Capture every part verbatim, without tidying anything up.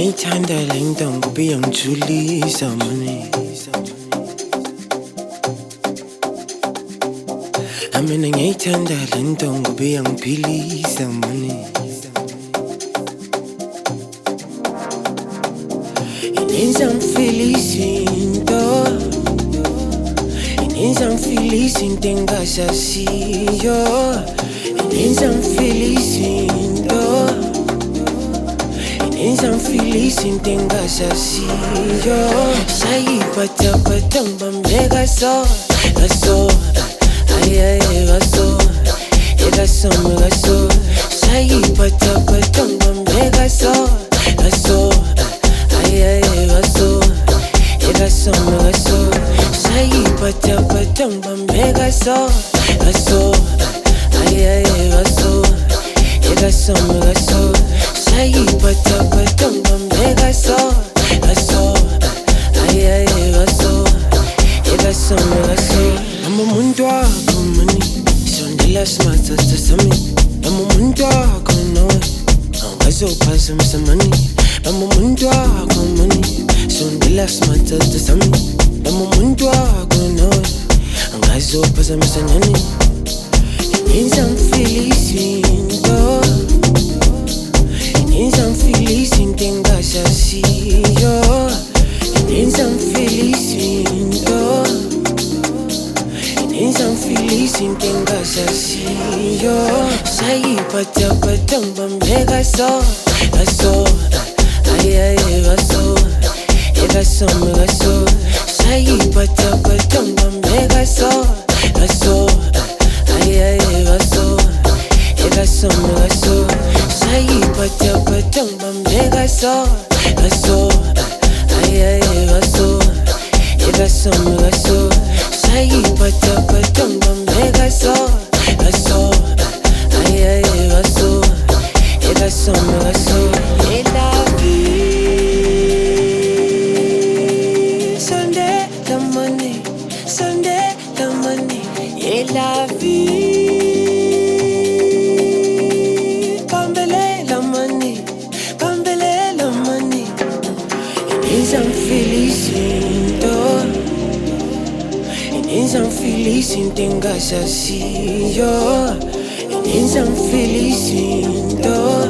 ngiyithanda le nto ngoba iyangijulisa mani. Mina ngiyithanda le nto ngoba iyangiphilisa mani. Inenza ngifilisa into, inenza ngifilisa into engasaziyo, inenza ngifilisa into, inenza ngifilisa into engasaziyo. Sayiphathaphatha ngibambe kaso, kaso, ay ay kaso, kaso, kaso. Sayiphathaphatha ngibambe kaso, kaso, ay ay kaso, kaso, kaso. Sayiphathaphatha ngibambe kaso, kaso, ay ay kaso, kaso, kaso. Sayiphathaphatha ngibambe kaso, kaso, ay ay kaso, kaso, kaso. I'm umuntu wakho mani, sondela simathasta sami. I'm umuntu wakho nawe, awukazophazamisa mani. I'm umuntu wakho mani, sondela simathasta sami. I'm umuntu wakho nawe, awukazophazamisa nani. Inenza ngifilisa into, inenza ngifilisa into engasaziyo, inenza ngifilisa into, inenza ngifilisa into engasaziyo. Sayiphathaphatha ngibambe kaso, kaso, ay ay kaso, kaso, kaso. Sayiphathaphatha ngibambe kaso, kaso, ay ay kaso, kaso, kaso. Sayiphathaphatha ngibambe kaso, kaso, ay ay kaso, kaso, kaso. Sayiphathaphatha ngibambe kaso, kaso, ay ay kaso, kaso, kaso. Sunday la money, Sunday la money, et la vie. Pambele la money, pambele la money. Inenza ngifilisa into, inenza ngifilisa into engasaziyo, inenza ngifilisa into,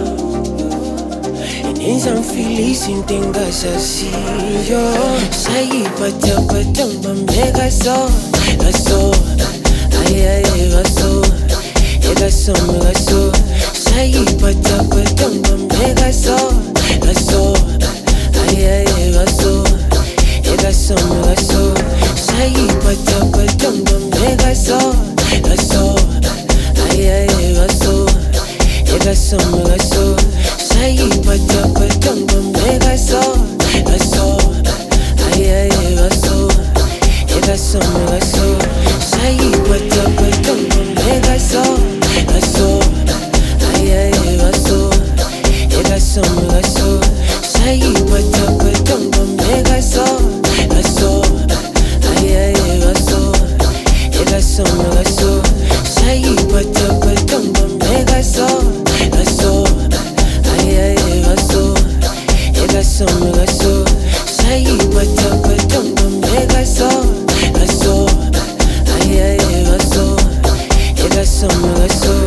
inenza ngifilisa into engasaziyo. Sayiphathaphatha ngibambe kaso, kaso, ay ay kaso, kaso, kaso. Sayiphathaphatha ngibambe kaso, kaso, ay ay kaso, kaso, kaso. Sayiphathaphatha ngibambe kaso, kaso, ay ay kaso, kaso, kaso. Sayiphathaphatha ngibambe kaso, kaso, ay ay kaso, kaso, kaso. Sayiphathaphatha ngibambe kaso, kaso, ay ay kaso, kaso, kaso. Sayiphathaphatha ngibambe kaso, kaso, ay ay kaso, kaso, kaso. Sayiphathaphatha ngibambe kaso, kaso, ay ay kaso, kaso, kaso. Sayiphathaphatha ngibambe kaso, kaso, ay ay kaso, kaso, kaso.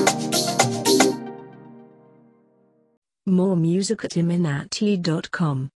More music at iminati dot com.